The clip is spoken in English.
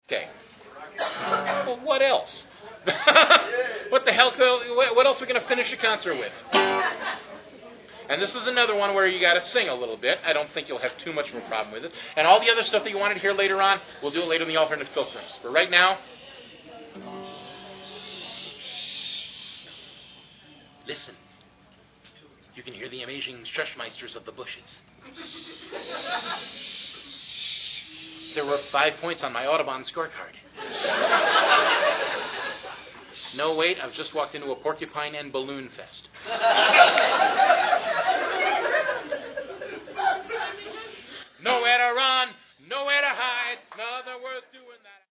Okay. Well, what else? What the hell? What else are we going to finish the concert with? And this is another one where you got to sing a little bit. I don't think you'll have too much of a problem with it. And all the other stuff that you wanted to hear later on, we'll do it later in the alternate filterings. But right now, listen. You can hear the amazing Schuschmeisters of the bushes. There were 5 points on my Audubon scorecard. No, wait, I've just walked into a porcupine and balloon fest. Nowhere to run,